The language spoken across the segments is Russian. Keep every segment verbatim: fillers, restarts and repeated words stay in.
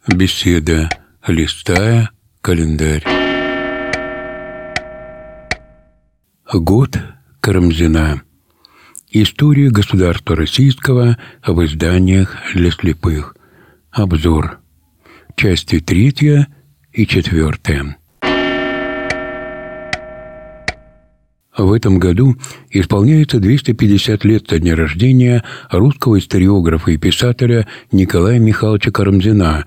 Беседа, листая календарь. Год Карамзина. История государства российского в изданиях для слепых. Обзор. Части третья и четвертая. В этом году исполняется двести пятьдесят лет со дня рождения русского историографа и писателя Николая Михайловича Карамзина,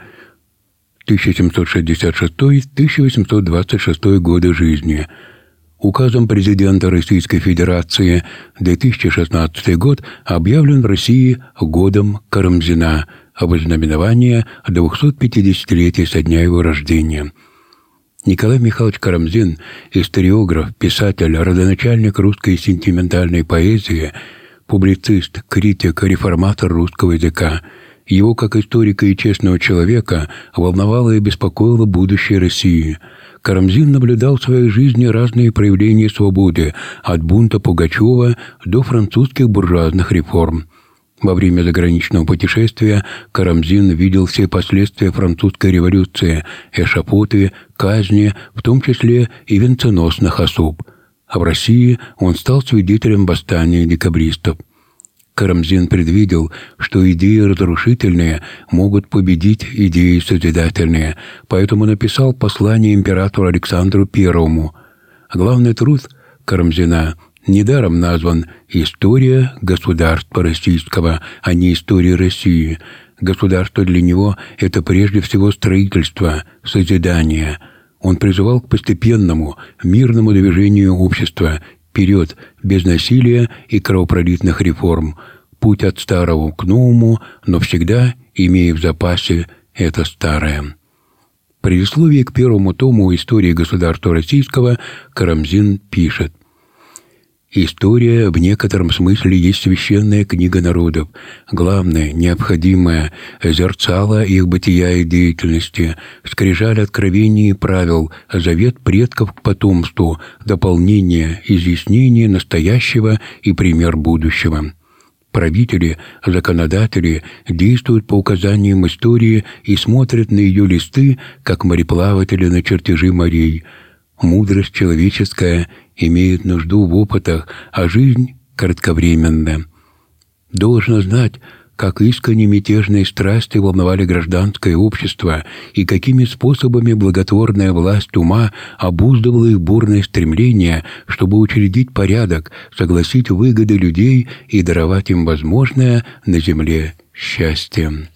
тысяча семьсот шестьдесят шестой — тысяча восемьсот двадцать шестой годы жизни. Указом президента Российской Федерации две тысячи шестнадцатый год объявлен в России годом Карамзина в ознаменование двухсотпятидесятилетия со дня его рождения. Николай Михайлович Карамзин – историограф, писатель, родоначальник русской сентиментальной поэзии, публицист, критик, реформатор русского языка. Его, как историка и честного человека, волновало и беспокоило будущее России. Карамзин наблюдал в своей жизни разные проявления свободы, от бунта Пугачева до французских буржуазных реформ. Во время заграничного путешествия Карамзин видел все последствия французской революции, эшафоты, казни, в том числе и венценосных особ. А в России он стал свидетелем восстания декабристов. Карамзин предвидел, что идеи разрушительные могут победить идеи созидательные, поэтому написал послание императору Александру Первому. Главный труд Карамзина недаром назван «История государства российского», а не «История России». Государство для него – это прежде всего строительство, созидание. Он призывал к постепенному, мирному движению общества, вперед, без насилия и кровопролитных реформ, путь от старого к новому, но всегда имея в запасе это старое. В предисловии к первому тому «Истории государства российского» Карамзин пишет: «История в некотором смысле есть священная книга народов, главное, необходимое, зерцало их бытия и деятельности, скрижаль откровений и правил, завет предков к потомству, дополнение, изъяснение настоящего и пример будущего. Правители, законодатели действуют по указаниям истории и смотрят на ее листы, как мореплаватели на чертежи морей. Мудрость человеческая имеет нужду в опытах, а жизнь кратковременна. Должно знать, как искренне мятежные страсти волновали гражданское общество и какими способами благотворная власть ума обуздывала их бурные стремления, чтобы учредить порядок, согласить выгоды людей и даровать им возможное на земле счастье.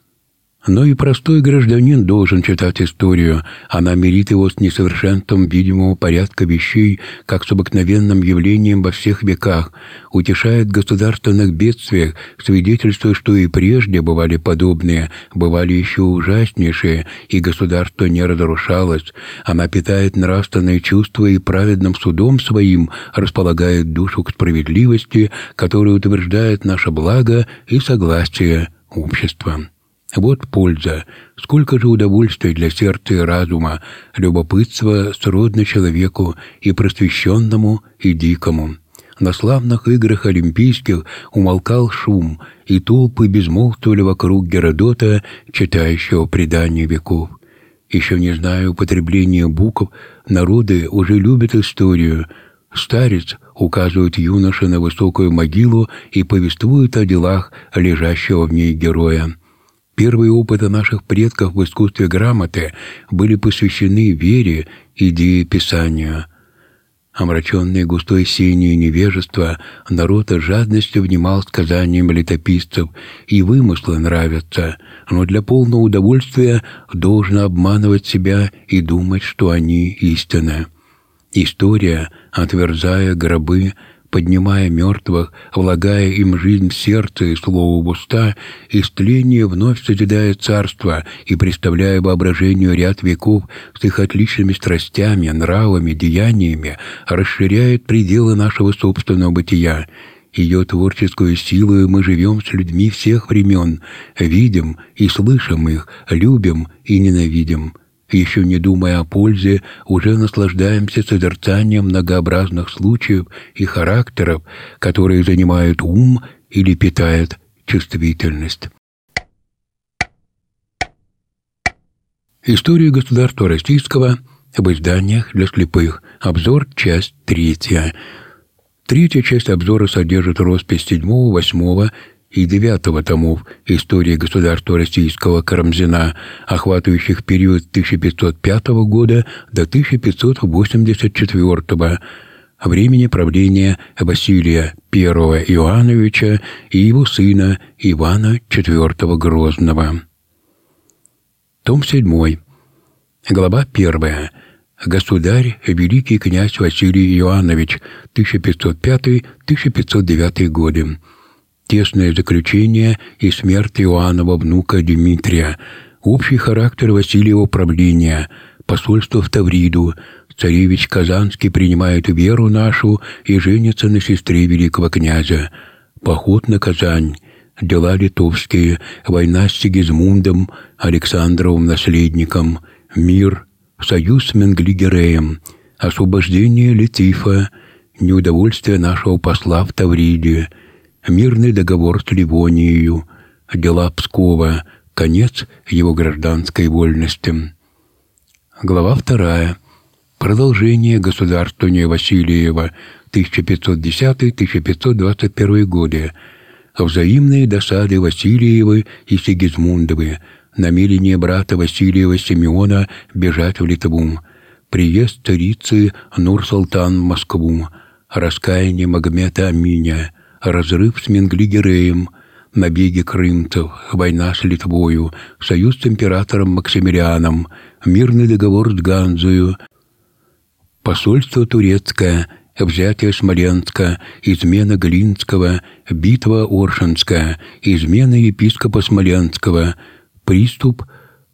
Но и простой гражданин должен читать историю. Она мирит его с несовершенством видимого порядка вещей, как с обыкновенным явлением во всех веках, утешает в государственных бедствиях, свидетельствуя, что и прежде бывали подобные, бывали еще ужаснейшие, и государство не разрушалось. Она питает нравственные чувства и праведным судом своим располагает душу к справедливости, которая утверждает наше благо и согласие общества. Вот польза, сколько же удовольствия для сердца и разума, любопытства сродно человеку и просвещенному, и дикому. На славных играх олимпийских умолкал шум, и толпы безмолвствовали вокруг Геродота, читающего предания веков. Еще не зная употребления букв, народы уже любят историю. Старец указывает юноше на высокую могилу и повествует о делах лежащего в ней героя. Первые опыты наших предков в искусстве грамоты были посвящены вере, идее писания. Омраченный густой сенью невежества, народ с жадностью внимал сказаниям летописцев, и вымыслы нравятся, но для полного удовольствия должно обманывать себя и думать, что они истинны. История, отверзая гробы, поднимая мертвых, влагая им жизнь в сердце и слово в уста, из тления вновь созидая царство и представляя воображению ряд веков с их отличными страстями, нравами, деяниями, расширяет пределы нашего собственного бытия. Ее творческую силу мы живем с людьми всех времен, видим и слышим их, любим и ненавидим. Еще не думая о пользе, уже наслаждаемся созерцанием многообразных случаев и характеров, которые занимают ум или питают чувствительность. История государства российского об изданиях для слепых. Обзор, часть третья. Третья часть обзора содержит роспись седьмого, восьмого и девятого томов истории государства российского Карамзина, охватывающих период тысяча пятьсот пятого года до тысяча пятьсот восемьдесят четвёртого, времени правления Василия Первого Иоанновича и его сына Ивана Четвёртого Грозного. Том седьмой. Глава первая. Государь, великий князь Василий Иоаннович, тысяча пятьсот пятый — тысяча пятьсот девятый годы. Тесное заключение и смерть Иоаннова внука Дмитрия. Общий характер Василиева правления. Посольство в Тавриду. Царевич Казанский принимает веру нашу и женится на сестре великого князя. Поход на Казань. Дела литовские. Война с Сигизмундом, Александровым наследником. Мир. Союз с Менглигереем. Освобождение Летифа. Неудовольствие нашего посла в Тавриде. Мирный договор с Ливонией. Дела Пскова. Конец его гражданской вольности. Глава вторая. Продолжение государствования Васильева, тысяча пятьсот десятый — тысяча пятьсот двадцать первый годы. Взаимные досады Васильевы и Сигизмундовы. Намерение брата Васильева Симеона бежать в Литву. Приезд царицы Нур-Султан в Москву. Раскаяние Магомета Аминя. Разрыв с Менглигереем. Набеги крымцев. Война с Литвою. Союз с императором Максимилианом. Мирный договор с Ганзою. Посольство турецкое. Взятие Смоленска. Измена Глинского. Битва Оршинская. Измена епископа Смоленского. Приступ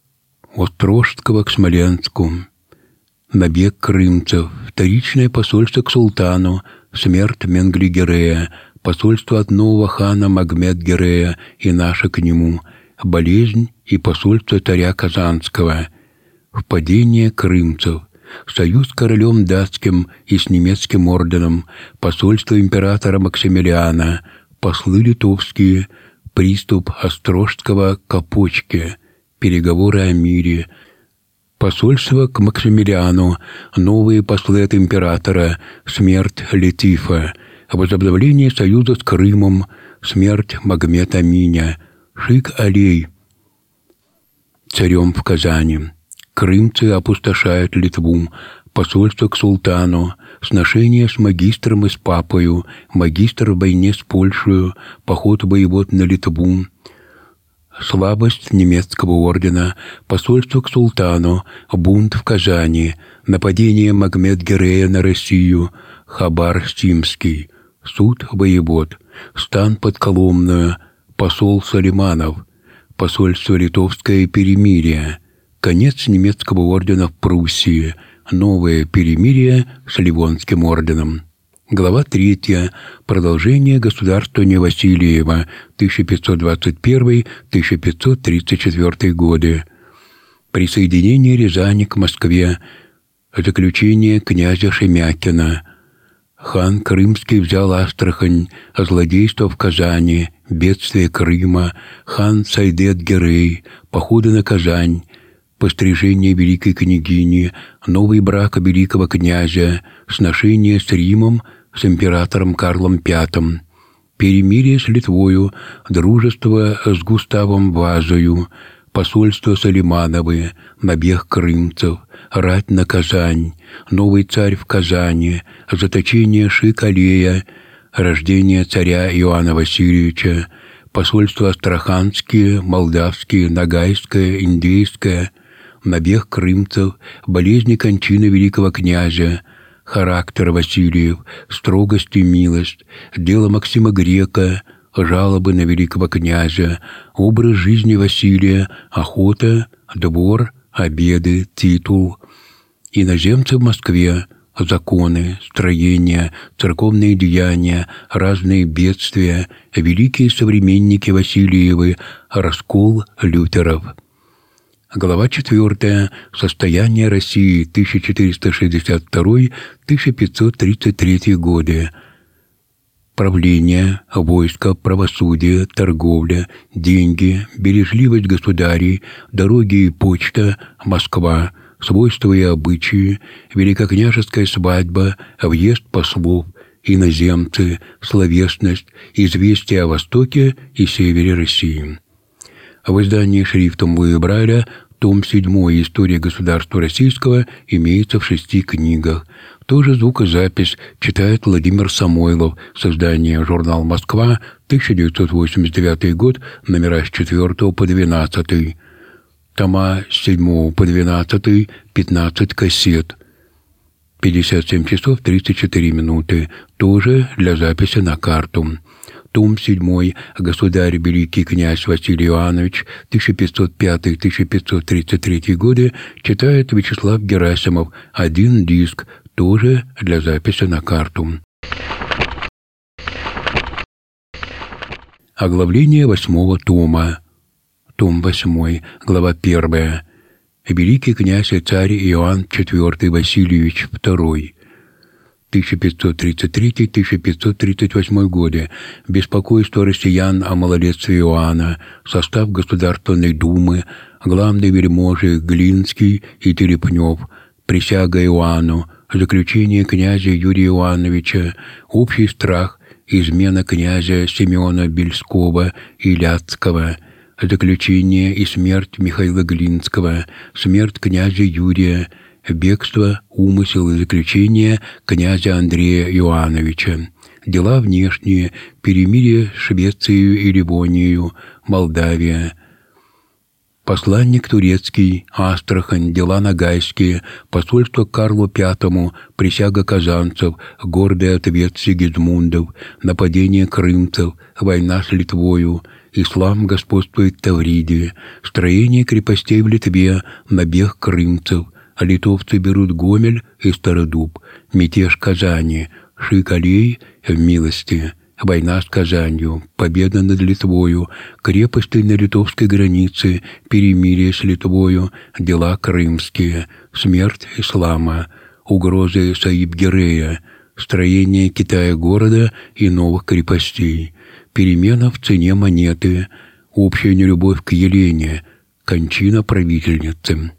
Острожского к Смоленску. Набег крымцев. Вторичное посольство к султану. Смерть Менглигерея. Посольство от нового хана Магмед-Герея и наше к нему. Болезнь и посольство царя Казанского. Впадение крымцев. Союз с королем датским и с немецким орденом. Посольство императора Максимилиана. Послы литовские. Приступ Острожского к Опочке. Переговоры о мире. Посольство к Максимилиану. Новые послы от императора. Смерть Летифа. Возобновление союза с Крымом. Смерть Магомета Аминя. Шик-Алей царем в Казани. Крымцы опустошают Литву. Посольство к султану. Сношение с магистром и с папою. Магистр в войне с Польшей. Поход воевод на Литву. Слабость немецкого ордена. Посольство к султану. Бунт в Казани. Нападение Магмед-Герея на Россию. Хабар Стимский. Суд воевод. Стан под Коломную. Посол Салиманов. Посольство литовское перемирие. Конец немецкого ордена в Пруссии. Новое перемирие с Ливонским орденом. Глава третья. Продолжение государствования Васильева, тысяча пятьсот двадцать первый — тысяча пятьсот тридцать четвёртый годы. Присоединение Рязани к Москве. Заключение князя Шемякина. Хан Крымский взял Астрахань. Злодейство в Казани. Бедствие Крыма. Хан Сайдет-Герей. Походы на Казань. Пострижение великой княгини. Новый брак великого князя. Сношение с Римом, с императором Карлом Пятым. Перемирие с Литвою. Дружество с Густавом Вазою. Посольство Салимановы. Набег крымцев. Рать на Казань. Новый царь в Казани. Заточение Шик-Алея. Рождение царя Иоанна Васильевича. Посольства Астраханские, Молдавские, Ногайское, Индейское. Набег крымцев. Болезни кончины великого князя. Характер Васильев. Строгость и милость. Дело Максима Грека. Жалобы на великого князя. Образ жизни Василия. Охота. Двор. Обеды. Титул. Иноземцы в Москве. Законы, строения, церковные деяния, разные бедствия, великие современники Васильевы, раскол лютеров. Глава четвертая. Состояние России, тысяча четыреста шестьдесят второй — тысяча пятьсот тридцать третий годы. правление, войско, правосудие, торговля, деньги, бережливость государей, дороги и почта, Москва, свойства и обычаи, великокняжеская свадьба, въезд послов, иноземцы, словесность, известия о Востоке и Севере России. В издании шрифтом Луи Брайля том седьмой «История государства российского» имеется в шести книгах. Тоже звукозапись читает Владимир Самойлов, создание «Журнал Москва», тысяча девятьсот восемьдесят девятый год, номера с четвёртого по двенадцатый. Тома с седьмого по двенадцатый, пятнадцать кассет. пятьдесят семь часов тридцать четыре минуты. Тоже для записи на карту. Том седьмой «Государь великий князь Василий Иоаннович» тысяча пятьсот пятый — тысяча пятьсот тридцать третий годы читает Вячеслав Герасимов. Один диск. Тоже для записи на карту. Оглавление восьмого тома. Том восьмой, глава первая. Великий князь и царь Иоанн четвёртый Васильевич второй. тысяча пятьсот тридцать третий — тысяча пятьсот тридцать восьмой годы. Беспокойство россиян о малолетстве Иоанна. Состав Государственной Думы. Главные вельможи Глинский и Телепнев. Присяга Иоанну. Заключение князя Юрия Ивановича. Общий страх. Измена князя Семена Бельского и Ляцкого. Заключение и смерть Михаила Глинского. Смерть князя Юрия. Бегство, умысел и заключение князя Андрея Иоанновича. Дела внешние. Перемирие с Швецией и Ливонией. Молдавия. Посланник турецкий, Астрахань, дела нагайские, посольство Карлу Пятому, присяга казанцев, гордый ответ Сигизмундов, нападение крымцев, война с Литвою, ислам господствует в Тавриде, строение крепостей в Литве, набег крымцев, литовцы берут Гомель и Стародуб, мятеж Казани, Шикалей в милости, война с Казанью, победа над Литвою, крепости на литовской границе, перемирие с Литвою, дела крымские, смерть ислама, угрозы Саиб-Гирея, строение Китая города и новых крепостей, перемена в цене монеты, общая нелюбовь к Елене, кончина правительницы.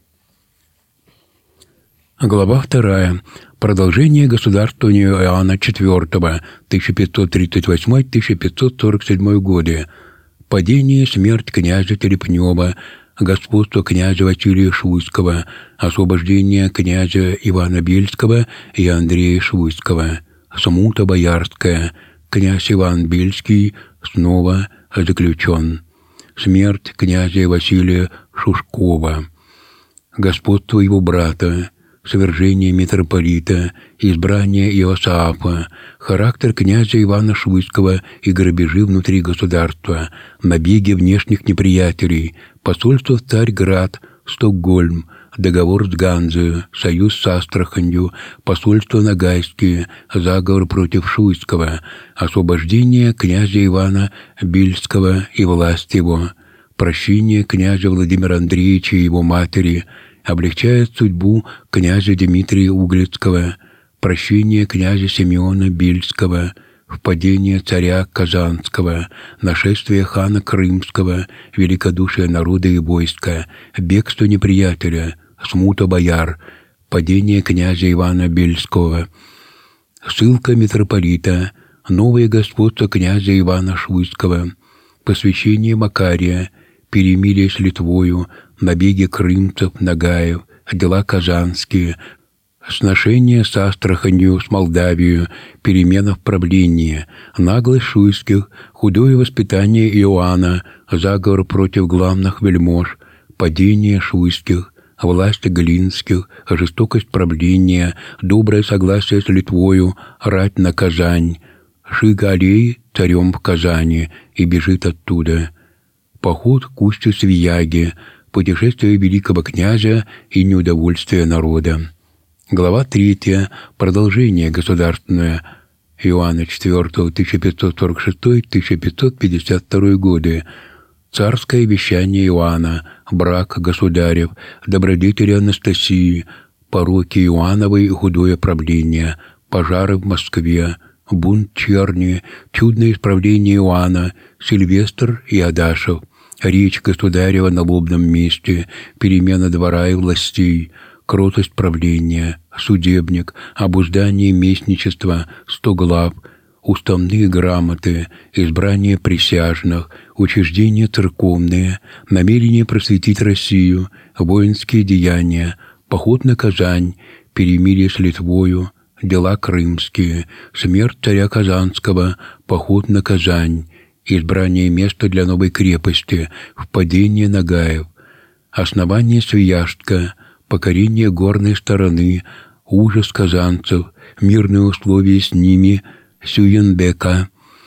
Глава вторая. Продолжение государствования Иоанна четвёртого, тысяча пятьсот тридцать восьмой — тысяча пятьсот сорок седьмой годы. Падение и смерть князя Телепнева, господство князя Василия Шуйского, освобождение князя Ивана Бельского и Андрея Шуйского, смута боярская, князь Иван Бельский снова заключен, смерть князя Василия Шушкова, господство его брата, свержение митрополита, избрание Иосафа, характер князя Ивана Шуйского и грабежи внутри государства, набеги внешних неприятелей, посольство в Царьград, Стокгольм, договор с Ганзою, союз с Астраханью, посольство Ногайские, заговор против Шуйского, освобождение князя Ивана Бельского и власть его, прощение князя Владимира Андреевича и его матери, облегчает судьбу князя Дмитрия Углицкого, прощение князя Семена Бельского, впадение царя Казанского, нашествие хана Крымского, великодушие народа и войска, бегство неприятеля, смута бояр, падение князя Ивана Бельского, ссылка митрополита, новое господство князя Ивана Шуйского, посвящение Макария, перемирие с Литвою, набеги крымцев, нагаев, дела казанские, сношение с Астраханью, с Молдавией, перемена в правлении, наглость Шуйских, худое воспитание Иоанна, заговор против главных вельмож, падение Шуйских, власть Глинских, жестокость правления, доброе согласие с Литвою, рать на Казань, Шигалей царем в Казани и бежит оттуда, поход к устью Свияги, путешествие великого князя и неудовольствие народа. Глава третья. Продолжение государственное. Иоанна четвёртого, тысяча пятьсот сорок шестой — тысяча пятьсот пятьдесят второй годы. Царское вещание Иоанна, брак государев, добродетели Анастасии, пороки Иоанновой и худое правление, пожары в Москве, бунт черни, чудное исправление Иоанна, Сильвестр и Адашев, речь государева на лобном месте, перемена двора и властей, кротость правления, судебник, обуздание местничества, сто глав, уставные грамоты, избрание присяжных, учреждения церковные, намерение просветить Россию, воинские деяния, поход на Казань, перемирие с Литвою, дела крымские, смерть царя Казанского, поход на Казань, избрание места для новой крепости, впадение Нагаев, основание Свияжска, покорение горной стороны, ужас казанцев, мирные условия с ними, Сюенбека,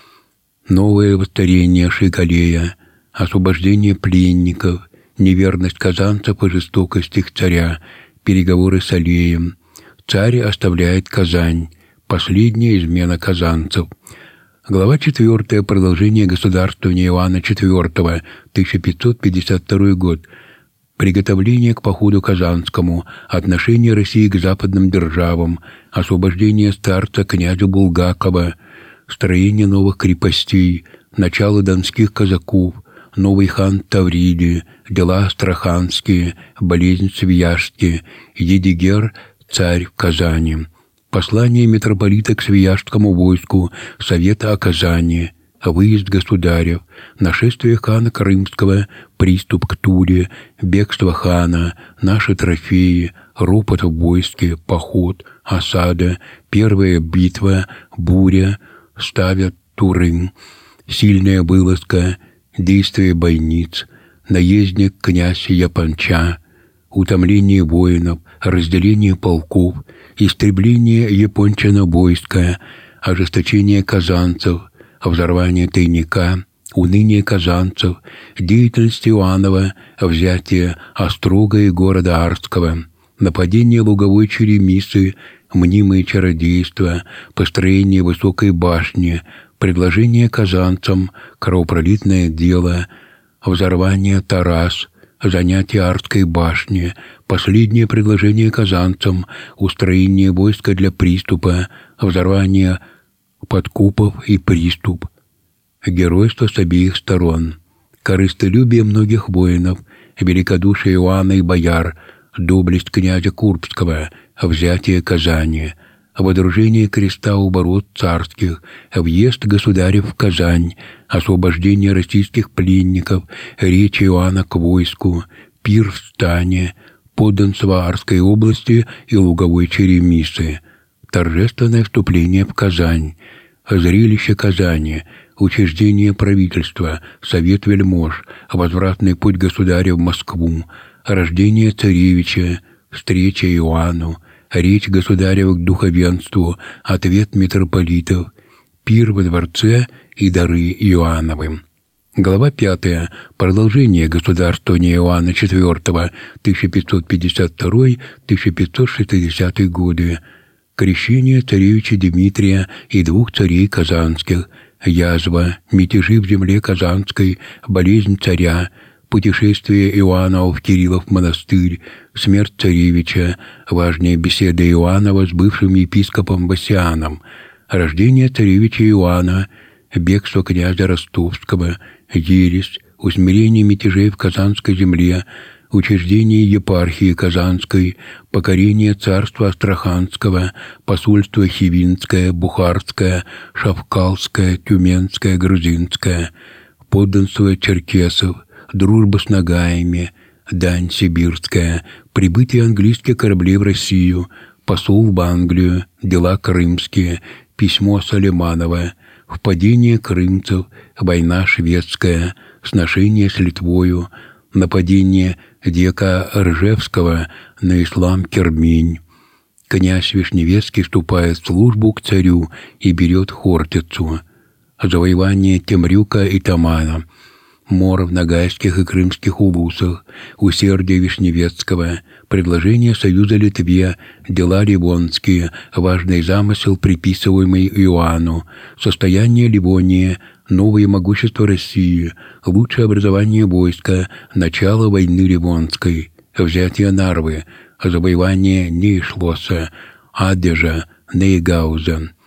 новое воцарение Шигалея, освобождение пленников, неверность казанцев и жестокость их царя, переговоры с Алеем. Царь оставляет Казань, последняя измена казанцев. Глава четвертая. Продолжение государствования Иоанна четвёртого, тысяча пятьсот пятьдесят второй год. Приготовление к походу Казанскому, отношение России к западным державам, освобождение старца князя Булгакова, строение новых крепостей, начало донских казаков, новый хан Тавриди, дела астраханские, болезнь Свияжски, Едигер, царь в Казани, послание митрополита к Свияжскому войску, совета о Казани, выезд государев, нашествие хана Крымского, приступ к Туле, бегство хана, наши трофеи, ропот в войске, поход, осада, первая битва, буря, ставят Турын, сильная вылазка, действие бойниц, наездник князь Японча, утомление воинов, разделение полков, истребление япончина войска, ожесточение казанцев, взорвание тайника, уныние казанцев, деятельность Иоаннова, взятие Острога и города Арского, нападение луговой черемисы, мнимые чародейства, построение высокой башни, предложение казанцам, кровопролитное дело, взорвание Тарас, занятие Арской башни, последнее предложение казанцам, устроение войска для приступа, взорвание подкупов и приступ, геройство с обеих сторон, корыстолюбие многих воинов, великодушие Иоанна и бояр, доблесть князя Курбского, взятие Казани, водружение креста у ворот царских, въезд государев в Казань, освобождение российских пленников, речь Иоанна к войску, пир в стане, подданство Арской области и луговой черемисы, торжественное вступление в Казань, зрелище Казани, учреждение правительства, совет вельмож, возвратный путь государя в Москву, рождение царевича, встреча Иоанну, речь государева к духовенству, ответ митрополитов, пир во дворце и дары Иоанновым. Глава пятая. Продолжение государствования Иоанна четвёртого, тысяча пятьсот пятьдесят второй — тысяча пятьсот шестидесятый годы. Крещение царевича Дмитрия и двух царей казанских, язва, мятежи в земле Казанской, болезнь царя, путешествие Иоаннова в Кириллов монастырь, смерть царевича, важная беседа Иоаннова с бывшим епископом Васианом, рождение царевича Иоанна, бегство князя Ростовского, ересь, усмирение мятежей в Казанской земле, учреждение епархии Казанской, покорение царства Астраханского, посольство Хивинское, Бухарское, Шавкалское, Тюменское, Грузинское, подданство черкесов, дружба с нагаями, дань сибирская, прибытие английских кораблей в Россию, посол в Англию, дела крымские, письмо Салиманова, впадение крымцев, война шведская, сношение с Литвою, нападение Дьяка Ржевского на ислам Кермень. Князь Вишневецкий вступает в службу к царю и берет Хортицу. Завоевание Темрюка и Тамана. Мор в Ногайских и Крымских улусах, усердие Вишневецкого, предложение союза Литве, дела ливонские, важный замысел, приписываемый Иоанну, состояние Ливонии, новое могущество России, лучшее образование войска, начало войны Ливонской, взятие Нарвы, завоевание Нейшлоса, Адежа, Нейгауза,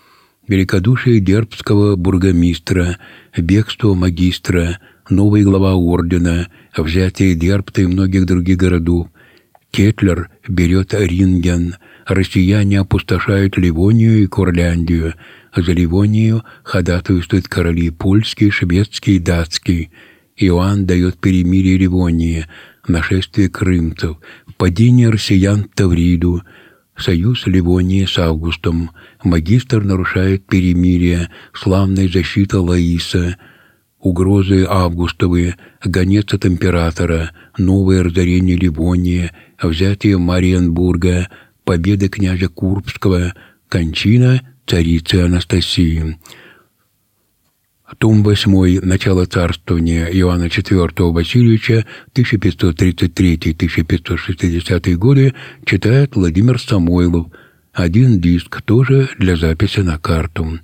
великодушие дербского бургомистра, бегство магистра, новый глава ордена, взятие Дербта и многих других городов. Кетлер берет Ринген, россияне опустошают Ливонию и Курляндию. За Ливонию ходатайствуют короли польский, шведский и датский. Иоанн дает перемирие Ливонии, нашествие крымцев, падение россиян в Тавриду, союз Ливонии с Августом. Магистр нарушает перемирие, славная защита Лаиса, угрозы Августовы, гонец от императора, новое разорение Ливонии, взятие Мариенбурга, победа князя Курбского, кончина царицы Анастасии. Том восьмой. Начало царствования Иоанна четвёртого Васильевича, тысяча пятьсот тридцать третий — тысяча пятьсот шестидесятые годы, читает Владимир Самойлов. Один диск, тоже для записи на карту.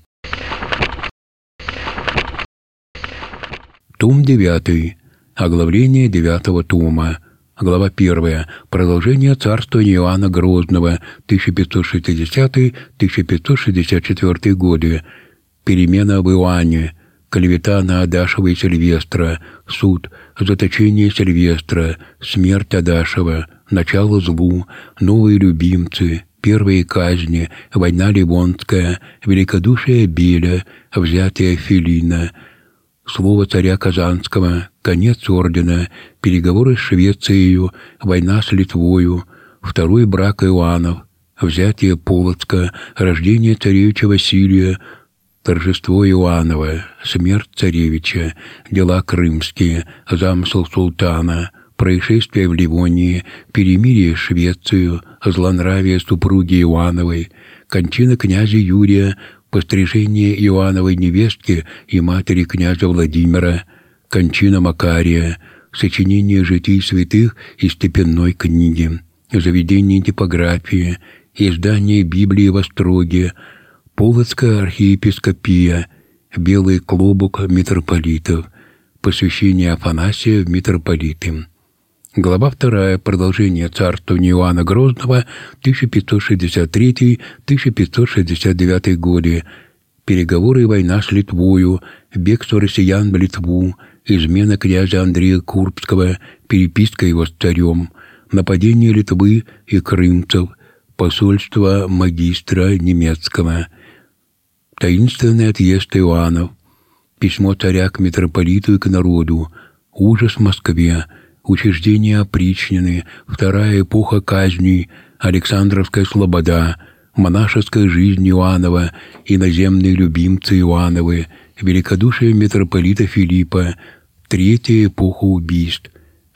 Том девятый. Оглавление девятого тома. Глава первая. Продолжение царствования Иоанна Грозного, тысяча пятьсот шестидесятый — тысяча пятьсот шестьдесят четвёртый годы. Перемена в Иоанне. Клевета на Адашева и Сильвестра, суд, заточение Сильвестра, смерть Адашева, начало злу, новые любимцы, первые казни, война Ливонская, великодушие Беля, взятие Филина, слово царя Казанского, конец ордена, переговоры с Швецией, война с Литвою, второй брак Иоаннов, взятие Полоцка, рождение царевича Василия, торжество Иоаннова, смерть царевича, дела крымские, замысел султана, происшествие в Ливонии, перемирие с Швецией, злонравие супруги Иоанновой, кончина князя Юрия, пострижение Иоанновой невестки и матери князя Владимира, кончина Макария, сочинение житий святых и степенной книги, заведение типографии, издание Библии в Остроге, Полоцкая архиепископия, белый клобук митрополитов, посвящение Афанасия в митрополиты. Глава вторая. Продолжение царствования Иоанна Грозного, тысяча пятьсот шестьдесят третий — тысяча пятьсот шестьдесят девятый годы. Переговоры и война с Литвою, бегство россиян в Литву, измена князя Андрея Курбского, переписка его с царем, нападение Литвы и крымцев, посольство магистра немецкого, таинственный отъезд Иоаннов, письмо царя к митрополиту и к народу, ужас в Москве, учреждение опричнины, вторая эпоха казней, Александровская слобода, монашеская жизнь Иоаннова, иноземные любимцы Иоанновы, великодушие митрополита Филиппа, третья эпоха убийств,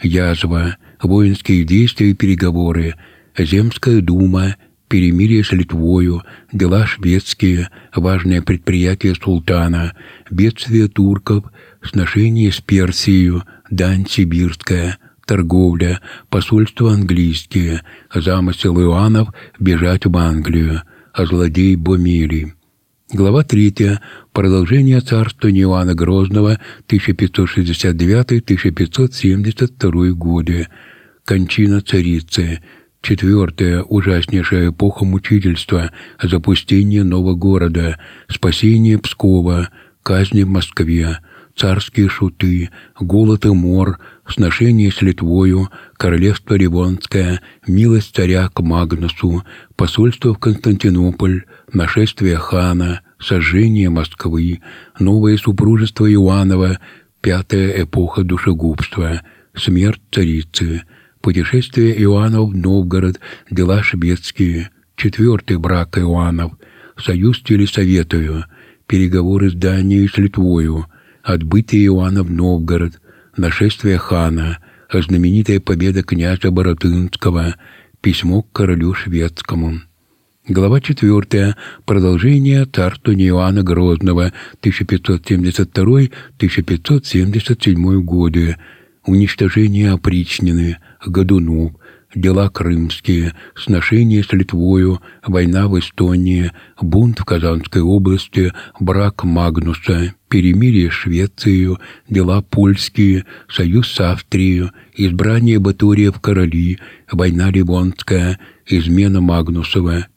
язва, воинские действия и переговоры, Земская дума, перемирие с Литвою, дела шведские, важное предприятие султана, бедствие турков, сношение с Персией, дань сибирская, торговля, посольство английские, замысел Иоаннов бежать в Англию, а злодей Бомели. Глава третья. Продолжение царствования Иоанна Грозного, тысяча пятьсот шестьдесят девятый — тысяча пятьсот семьдесят второй годы. Кончина царицы. Четвертая. Ужаснейшая эпоха мучительства, запустение нового города, спасение Пскова, казни в Москве, царские шуты, голод и мор, сношение с Литвою, королевство Ливонское, милость царя к Магнусу, посольство в Константинополь, нашествие хана, сожжение Москвы, новое супружество Иоаннова, пятая эпоха душегубства, смерть царицы, путешествие Иоаннов в Новгород, дела шведские, четвертый брак Иоаннов, союз с Елисаветою, переговоры с Данией и с Литвою, отбытие Иоанна в Новгород, нашествие хана, знаменитая победа князя Боротынского, письмо к королю шведскому. Глава четвертая. Продолжение царствования Иоанна Грозного, тысяча пятьсот семьдесят второй — тысяча пятьсот семьдесят седьмой годы. Уничтожение опричнины, Годунов, дела крымские, сношение с Литвою, война в Эстонии, бунт в Казанской области, брак Магнуса, перемирие с Швецией, дела польские, союз с Австрией, избрание Батория в короли, война Ливонская, измена Магнусова,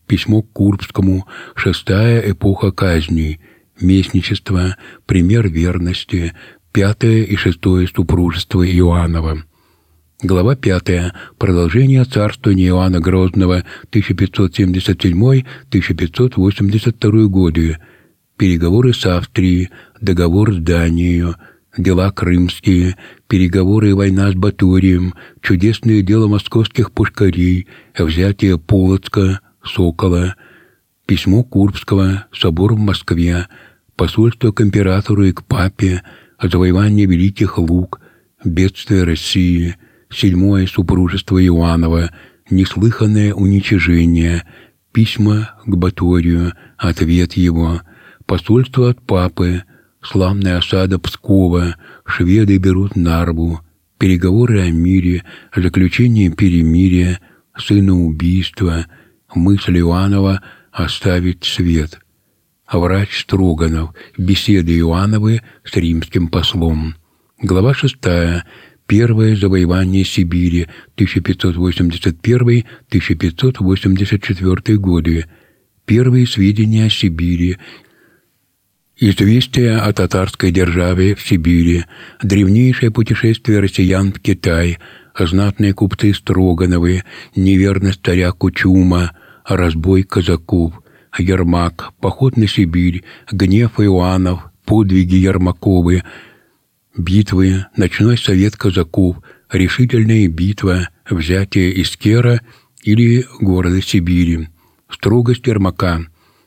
письмо к Курбскому, шестая эпоха казней, местничество, пример верности, пятое и шестое супружество Иоаннова. Глава пятая. Продолжение царствования Иоанна Грозного тысяча пятьсот семьдесят седьмой — тысяча пятьсот восемьдесят второй годы. Переговоры с Австрией, договор с Данией, дела крымские, переговоры и война с Баторием, чудесное дело московских пушкарей, взятие Полоцка, Сокола, письмо Курбского, собор в Москве, посольство к императору и к папе, завоевание Великих Луг, бедствие России, седьмое супружество Иоаннова, неслыханное уничижение, письма к Баторию, ответ его, посольство от папы, славная осада Пскова, шведы берут Нарву, переговоры о мире, заключение перемирия, сыноубийство, мысль Иоаннова оставить свет, врач Строганов, беседы Иоанновы с римским послом. Глава шестая. Первое завоевание Сибири, тысяча пятьсот восемьдесят первый — тысяча пятьсот восемьдесят четвёртый годы. Первые сведения о Сибири. Известия о татарской державе в Сибири, древнейшее путешествие россиян в Китай, знатные купцы Строгановы, неверность царя Кучума, разбой казаков, Ермак, поход на Сибирь, гнев Иоаннов, подвиги Ермаковы, битвы, ночной совет казаков, решительная битва, взятие Искера или города Сибири, строгость Ермака,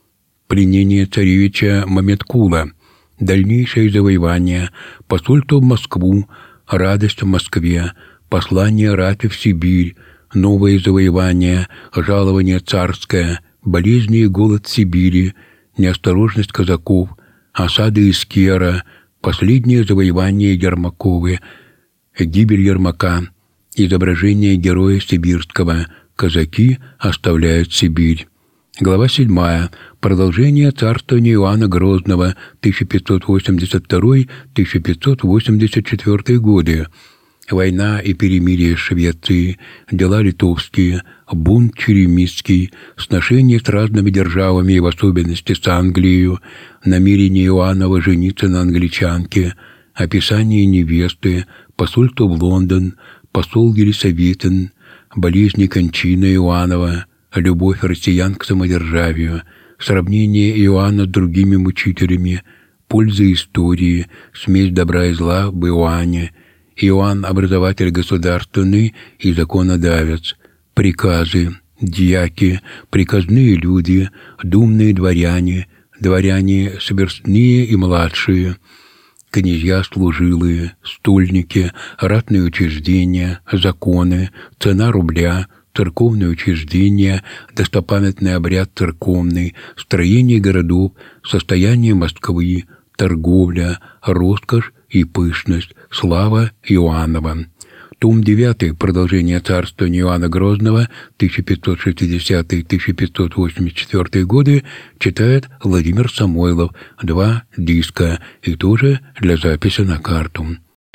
пленение царевича Маметкула, дальнейшее завоевание, посольство в Москву, радость в Москве, послание рати в Сибирь, новые завоевания, жалование царское, болезни и голод в Сибири, неосторожность казаков, осады Искера, последнее завоевание Ермаковы, гибель Ермака, изображение героя сибирского, казаки оставляют Сибирь. Глава седьмая. Продолжение царствования Иоанна Грозного тысяча пятьсот восемьдесят второй — тысяча пятьсот восемьдесят четвёртый годы. Война и перемирие Швеции, дела литовские, бунт черемисский, сношения с разными державами и в особенности с Англией, намерение Иоаннова жениться на англичанке, описание невесты, посольство в Лондон, посол Елисаветин, болезни кончины Иоаннова, любовь россиян к самодержавию, сравнение Иоанна с другими мучителями, польза истории, смесь добра и зла в Иоанне, Иоанн – образователь государственный и законодавец, приказы, дьяки, приказные люди, думные дворяне, дворяне сверстные и младшие, князья служилые, стольники, ратные учреждения, законы, цена рубля, церковные учреждения, достопамятный обряд церковный, строение городов, состояние Москвы, торговля, роскошь и пышность, слава Иоаннова. Том девятый. Продолжение царствования Иоанна Грозного тысяча пятьсот шестидесятый — тысяча пятьсот восемьдесят четвёртый годы читает Владимир Самойлов. Два диска и тоже для записи на карту.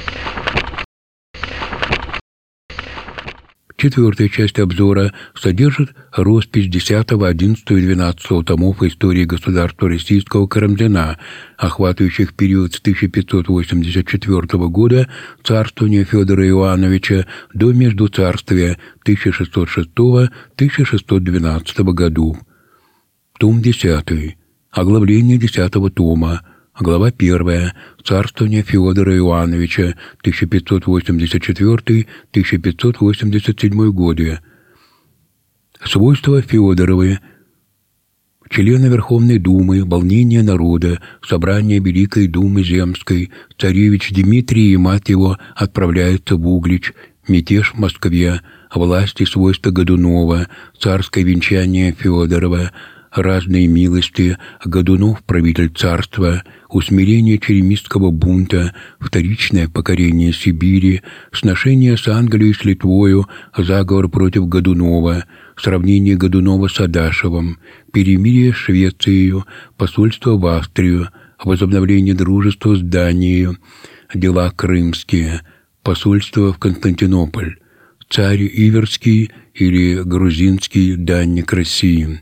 Четвертая часть обзора содержит роспись десятого, одиннадцатого и двенадцатого томов истории государства российского Карамзина, охватывающих период с тысяча пятьсот восемьдесят четвёртого года царствования Федора Иоанновича до междуцарствия тысяча шестьсот шестого — тысяча шестьсот двенадцатого годов. Том десятый. Оглавление десятого тома. Глава первая. Царствование Федора Иоанновича тысяча пятьсот восемьдесят четвёртый — тысяча пятьсот восемьдесят седьмой годы. Свойства Федоровы. Члены Верховной Думы, волнение народа, собрание Великой Думы Земской, царевич Дмитрий и мать его отправляются в Углич, мятеж в Москве, власти свойства Годунова, царское венчание Федорова, разные милости, Годунов правитель царства, усмирение черемисского бунта, вторичное покорение Сибири, сношение с Англией и с Литвою, заговор против Годунова, сравнение Годунова с Адашевым, перемирие с Швецией, посольство в Австрию, возобновление дружества с Данией, дела крымские, посольство в Константинополь, царь Иверский или грузинский данник России,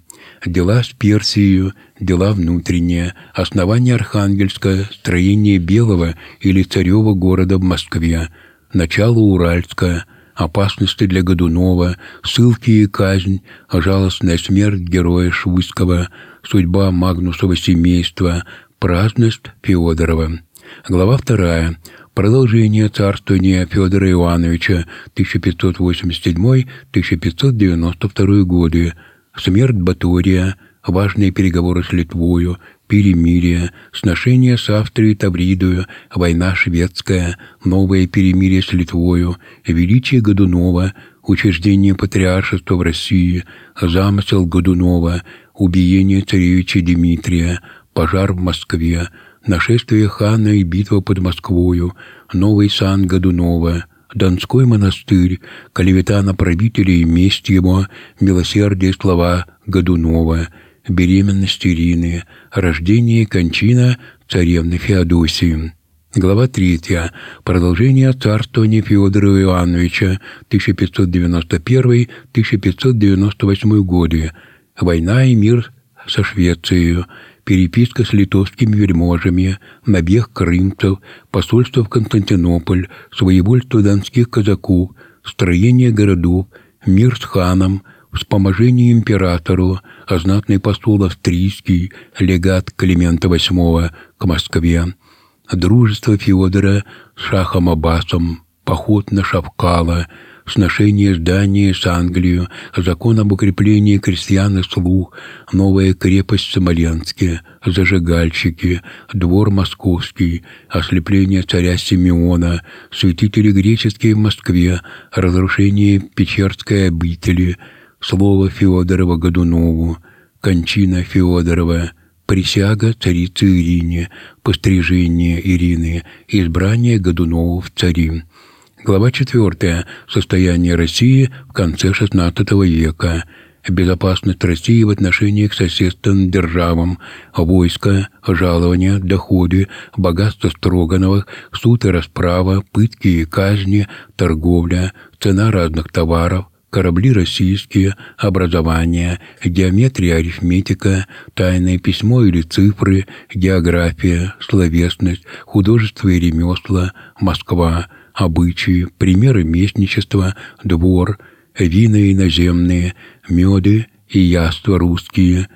дела с Персией, дела внутренние, основание Архангельска, строение Белого или Царева города в Москве, начало Уральска, опасности для Годунова, ссылки и казнь, жалостная смерть героя Шуйского, судьба Магнусова семейства, праздность Феодорова. Глава вторая. Продолжение царствования Федора Иоанновича тысяча пятьсот восемьдесят седьмой — тысяча пятьсот девяносто второй годы. Смерть Батория, важные переговоры с Литвою, перемирие, сношение с Австрией Тавридою, война шведская, новое перемирие с Литвою, величие Годунова, учреждение патриаршества в России, замысел Годунова, убиение царевича Дмитрия, пожар в Москве, нашествие хана и битва под Москвою, новый сан Годунова, Донской монастырь, клевета на правителя и месть его, милосердие слова Годунова, беременность Ирины, рождение и кончина царевны Феодосии. Глава третья. Продолжение царствования Федора Иоанновича тысяча пятьсот девяносто первый — тысяча пятьсот девяносто восьмой годы. Война и мир со Швецией, переписка с литовскими вельможами, набег крымцев, посольство в Константинополь, своевольство донских казаков, строение городов, мир с ханом, вспоможение императору, а знатный посол австрийский, легат Климента восьмого к Москве, дружество Феодора с шахом Аббасом, поход на Шавкала, сношение здания с Англией, закон об укреплении крестьян и слуг, новая крепость в Смоленске, зажигальщики, двор московский, ослепление царя Симеона, святители греческие в Москве, разрушение Печерской обители, слово Феодорова Годунову, кончина Феодорова, присяга царицы Ирине, пострижение Ирины, избрание Годунова в цари. Глава четвертая. Состояние России в конце шестнадцатого века. Безопасность России в отношении к соседственным державам, войско, жалования, доходы, богатство Строгановых, суд и расправа, пытки и казни, торговля, цена разных товаров, корабли российские, образование, геометрия, арифметика, тайное письмо или цифры, география, словесность, художество и ремесла, Москва, обычаи, примеры местничества, двор, вина иноземные, меды и яства русские,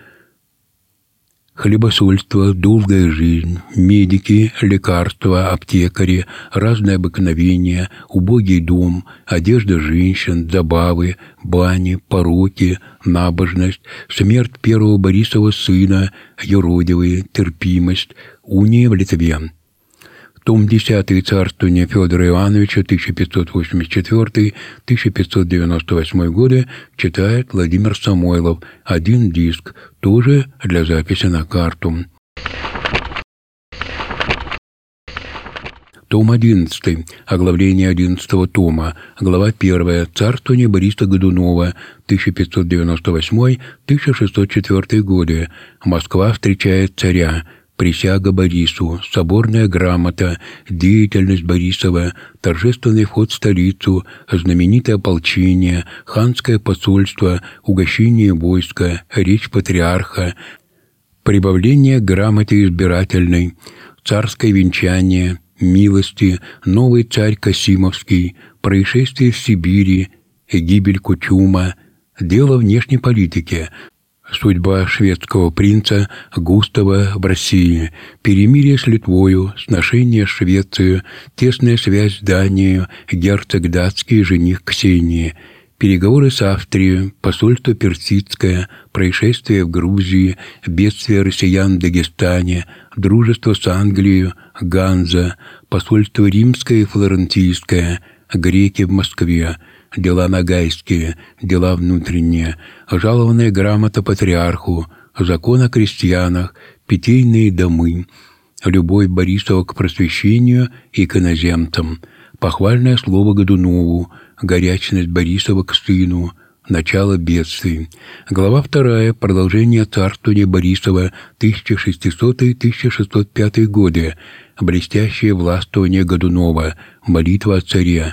хлебосольство, долгая жизнь, медики, лекарства, аптекари, разные обыкновения, убогий дом, одежда женщин, забавы, бани, пороки, набожность, смерть первого Борисова сына, юродивые, терпимость, уния в Литве. Том десятый. Царствование Федора Иоанновича тысяча пятьсот восемьдесят четвёртый — тысяча пятьсот девяносто восьмой годы читает Владимир Самойлов. Один диск, тоже для записи на карту. Том одиннадцатый. Оглавление одиннадцатого тома. Глава первая. Царствование Бориса Годунова. тысяча пятьсот девяносто восьмой — тысяча шестьсот четвёртый годы. Москва встречает царя. Присяга Борису, соборная грамота, деятельность Борисова, торжественный вход в столицу, знаменитое ополчение, ханское посольство, угощение войска, речь патриарха, прибавление к грамоте избирательной, царское венчание, милости, новый царь Касимовский, происшествие в Сибири, гибель Кучума, дело внешней политики, судьба шведского принца Густава в России, перемирие с Литвою, сношение с Швецией, тесная связь с Данией, герцог датский, жених Ксении, переговоры с Австрией, посольство персидское, происшествие в Грузии, бедствие россиян в Дагестане, дружество с Англией, Ганза, посольство римское и флорентийское, греки в Москве, дела нагайские, дела внутренние, жалованная грамота патриарху, закон о крестьянах, питейные домы, любовь Борисова к просвещению и к иноземцам, похвальное слово Годунову, горячность Борисова к сыну, начало бедствий. Глава вторая. Продолжение царствования Борисова тысяча шестисотый — тысяча шестьсот пятый годы. Блестящее властвование Годунова. Молитва о царе.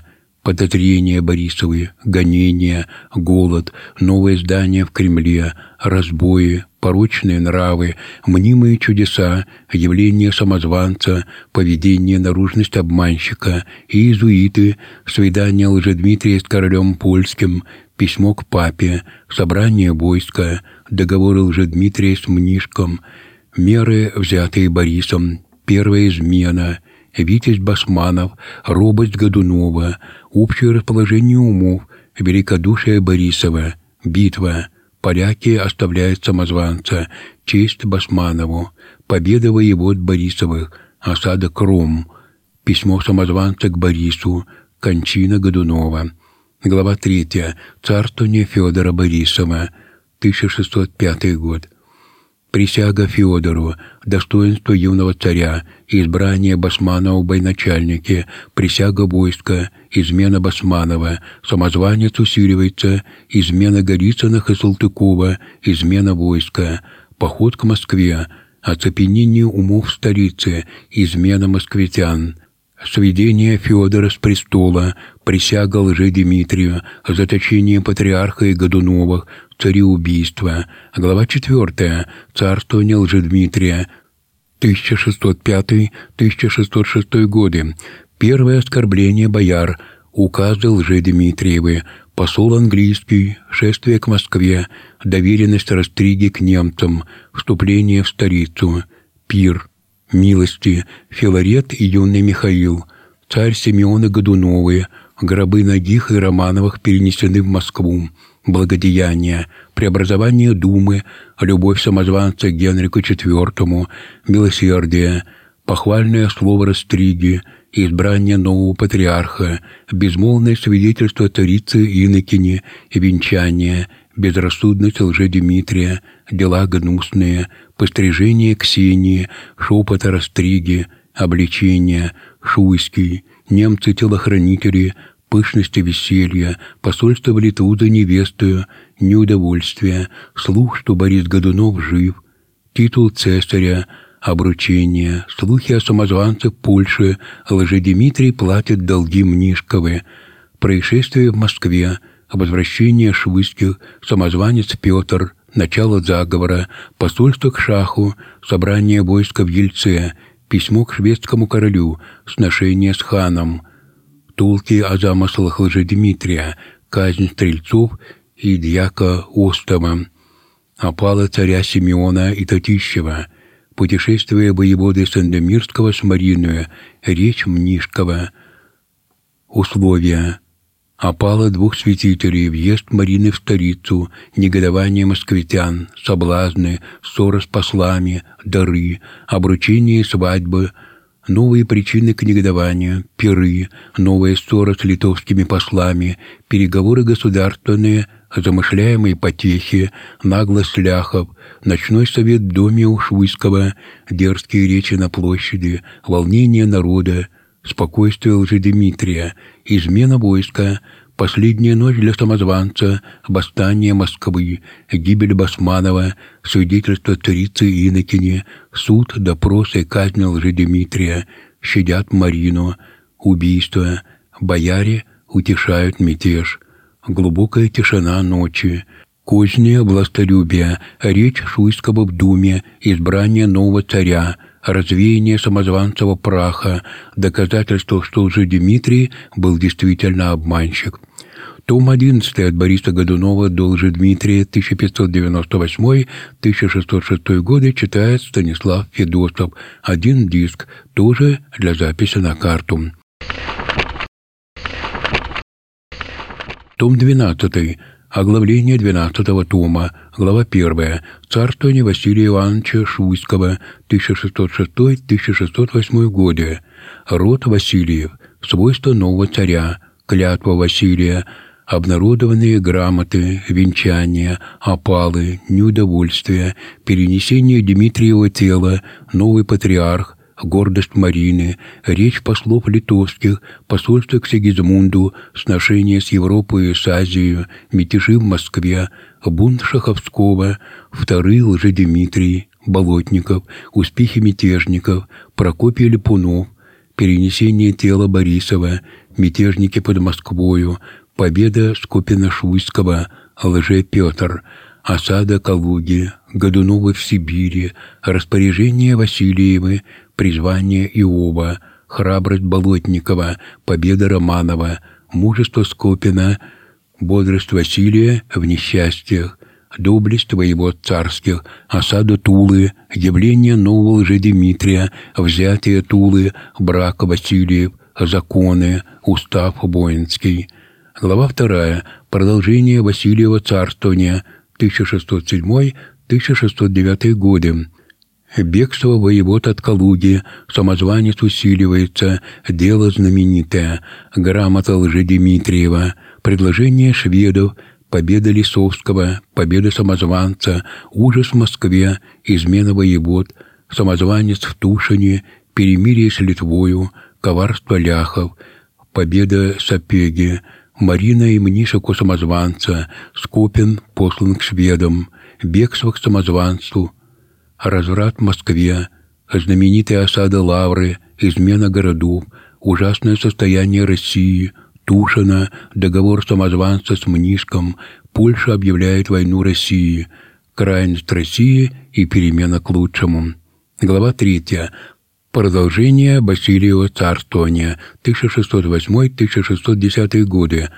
подозрения Борисовы, гонения, голод, новое здание в Кремле, разбои, порочные нравы, мнимые чудеса, явление самозванца, поведение, наружность обманщика, иезуиты, свидание Лжедмитрия с королем польским, письмо к папе, собрание войска, договоры Лжедмитрия с Мнишком, меры, взятые Борисом, первая измена, Витязь Басманов, робость Годунова, общее расположение умов, великодушие Борисова, битва, поляки оставляют самозванца, честь Басманову, победа воевод Борисовых, осада Кром, письмо самозванца к Борису, кончина Годунова. Глава третья. Царствование Федора Борисова, тысяча шестьсот пятый год. Присяга Федору, достоинство юного царя, избрание Басманова в военачальнике, присяга войска, измена Басманова, самозванец усиливается, измена Голицыных и Салтыкова, измена войска, поход к Москве, оцепенение умов в столице, измена москвитян, сведение Федора с престола, присяга Лжедмитрию, заточение патриарха и Годуновых, цареубийство. Глава четвертая. Царствование Лжедмитрия, тысяча шестьсот пятый — тысяча шестьсот шестой годы. Первое оскорбление бояр, указы Лжедмитриевы, посол английский, шествие к Москве, доверенность Растриги к немцам, вступление в столицу, пир, милости, Филарет и юный Михаил, царь Симеон и Годуновы, гробы Нагих и Романовых перенесены в Москву, благодеяния, преобразование Думы, любовь самозванца к Генрику четвёртому, милосердие, похвальное слово Растриги, избрание нового патриарха, безмолвное свидетельство царицы Иннокени, венчание, безрассудность Лжедмитрия, дела гнусные, пострижение Ксении, шепот Растриги, обличение, Шуйский, немцы-телохранители, пышности веселья, посольство в Литву за невестою, неудовольствие, слух, что Борис Годунов жив, титул цесаря, обручение, слухи о самозванце в Польше, Лжедмитрий платит долги Мнишковы, происшествие в Москве, возвращение Шуйских, самозванец Петр, начало заговора, посольство к шаху, собрание войска в Ельце, письмо к шведскому королю, сношение с ханом, толки о замыслах Лжедмитрия, казнь стрельцов и дьяка Остова, опала царя Симеона и Татищева, путешествие воеводы Сандомирского с Мариною, речь Мнишкова, условия, опала двух святителей, въезд Марины в столицу, негодование москвитян, соблазны, ссора с послами, дары, обручение и свадьбы, новые причины к негодованию, пиры, новая ссора с литовскими послами, переговоры государственные, замышляемые потехи, наглость ляхов, ночной совет в доме у Шуйского, дерзкие речи на площади, волнение народа, спокойствие Лжедмитрия, измена войска, последняя ночь для самозванца, восстание Москвы, гибель Басманова, свидетельство царицы Иннокени, суд, допрос и казнь Лжедмитрия, щадят Марину, убийство, бояре утешают мятеж, глубокая тишина ночи, козни властолюбия, речь Шуйского в Думе, избрание нового царя, развеяние самозванцева праха, доказательство, что Лжедмитрий был действительно обманщик. Том одиннадцатый от Бориса Годунова до Лжедмитрия, тысяча пятьсот девяносто восьмой — тысяча шестьсот шестой годы, читает Станислав Федосов. Один диск, тоже для записи на карту. Том двенадцатый. Оглавление двенадцатого тома. Глава первая. Царствование Василия Ивановича Шуйского, тысяча шестьсот шестой — тысяча шестьсот восьмой годы. Род Васильев. Свойства нового царя. Клятва Василия. Обнародованные грамоты, венчания, опалы, неудовольствия, перенесение Дмитриева тела, новый патриарх, гордость Марины, речь послов литовских, посольство к Сигизмунду, сношение с Европой и с Азией, мятежи в Москве, бунт Шаховского, вторые Лжедмитрий, Болотников, успехи мятежников, Прокопий Липунов, перенесение тела Борисова, мятежники под Москвою, победа Скопина-Шуйского, Лже-Петр, осада Калуги, Годуновы в Сибири, распоряжение Васильевы, призвание Иова, храбрость Болотникова, победа Романова, мужество Скопина, бодрость Василия в несчастьях, доблесть воевод царских, осада Тулы, явление нового Лжедимитрия, взятие Тулы, брак Васильев, законы, устав воинский. Глава вторая. Продолжение Васильева царствования, тысяча шестьсот седьмой — тысяча шестьсот девятый годы. Бегство воевод от Калуги, самозванец усиливается, дело знаменитое, грамота Лжедимитриева, предложение шведов, победа Лисовского, победа самозванца, ужас в Москве, измена воевод, самозванец в Тушине, перемирие с Литвою, коварство ляхов, победа Сапеги, Марина и Мнишек у самозванца, Скопин послан к шведам, бегство к самозванцу, разврат в Москве, знаменитая осада Лавры, измена городов, ужасное состояние России, Тушина, договор самозванца с Мнишком, Польша объявляет войну России, крайность России и перемена к лучшему. Глава третья. Продолжение Васильева царствования, тысяча шестьсот восьмой — тысяча шестьсот десятый годы.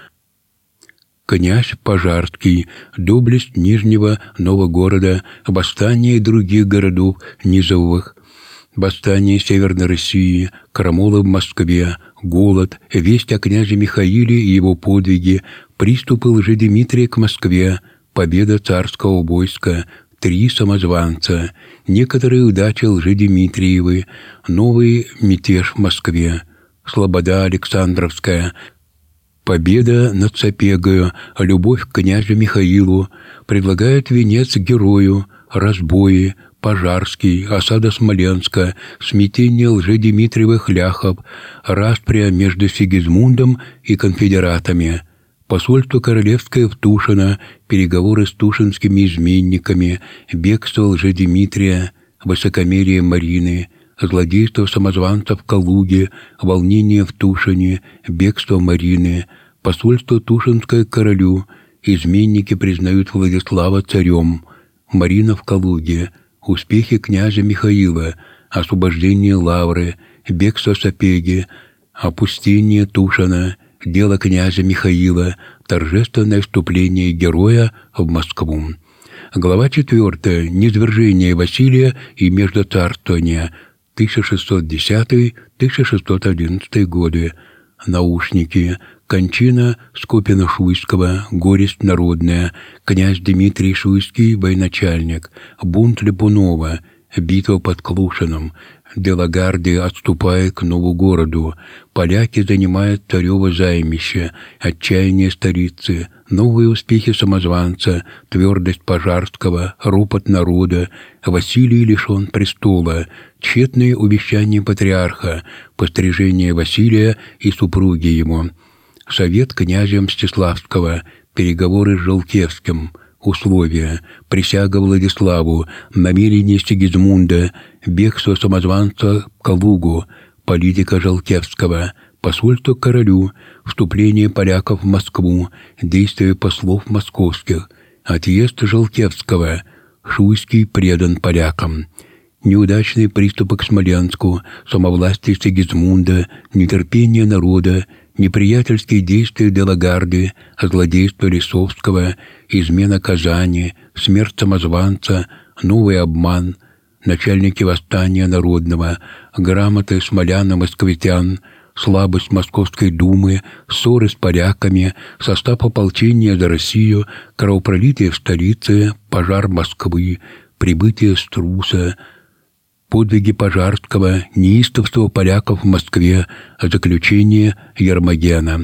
Князь Пожарский, доблесть Нижнего Новогорода, восстание других городов низовых, восстание Северной России, крамолы в Москве, голод, весть о князе Михаиле и его подвиги, приступы Лжедимитрия к Москве, победа царского войска, три самозванца, некоторые удачи Лжедимитриевы, новый мятеж в Москве, слобода Александровская, победа над Сапегою, любовь к князю Михаилу, предлагает венец герою, разбои, Пожарский, осада Смоленска, смятение Лжедимитриевых ляхов, распря между Сигизмундом и конфедератами, посольство королевское в Тушино, переговоры с тушинскими изменниками, бегство Лжедимитрия, высокомерие Марины, злодейство самозванцев в Калуге, волнение в Тушине, бегство Марины, посольство Тушинское к королю, изменники признают Владислава царем, Марина в Калуге, успехи князя Михаила, освобождение Лавры, бегство Сапеги, опустение Тушина, дело князя Михаила, торжественное вступление героя в Москву. Глава четвертая. Низвержение Василия и междуцарствование, тысяча шестьсот десятый — тысяча шестьсот одиннадцатый годы. Наушники. Кончина Скопина-Шуйского, горесть народная, князь Дмитрий Шуйский, военачальник, бунт Липунова, битва под Клушином, Делагарди отступает к Новогороду, поляки занимают Царево займище, отчаяние столицы, новые успехи самозванца, твердость Пожарского, ропот народа, Василий лишен престола, тщетные увещания патриарха, пострижение Василия и супруги ему, совет князя Мстиславского, переговоры с Желкевским, условия, присяга Владиславу, намерение Сигизмунда, бегство самозванца в Калугу, политика Желкевского, посольство к королю, вступление поляков в Москву, действия послов московских, отъезд Желкевского, Шуйский предан полякам, неудачные приступы к Смоленску, самовластие Сигизмунда, нетерпение народа, неприятельские действия Делагарды, злодейство Лисовского, измена Казани, смерть самозванца, новый обман, начальники восстания народного, грамоты смоляно-москвитян, слабость Московской думы, ссоры с поляками, состав ополчения за Россию, кровопролитие в столице, пожар Москвы, прибытие Струса, подвиги Пожарского, неистовство поляков в Москве, заключение Ермогена.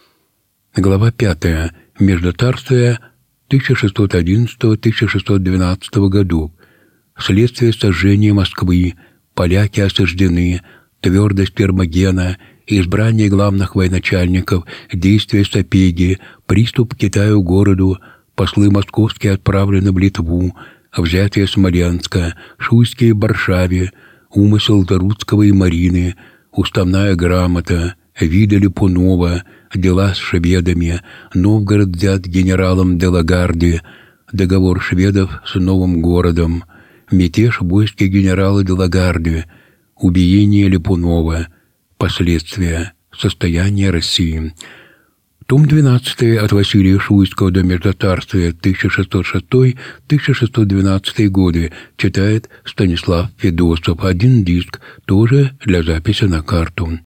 Глава пятая. Междуцарствие тысяча шестьсот одиннадцатого — тысяча шестьсот двенадцатого годов. Следствие сожжения Москвы, поляки осаждены, твердость Ермогена, избрание главных военачальников, действия Сапеги, приступ к Китаю городу, послы московские отправлены в Литву, взятие Смоленска, Шуйские в Варшаве, умысел Заруцкого и Марины, уставная грамота, Вида Липунова, дела с шведами, Новгород взят генералом де Лагарди, договор шведов с Новым городом, мятеж в войске генерала де Лагарди, убиение Липунова, последствия, состояние России. Том двенадцатый от Василия Шуйского до Междутарствия тысяча шестьсот шестой — тысяча шестьсот двенадцатый годы читает Станислав Федосов. Один диск тоже для записи на карту.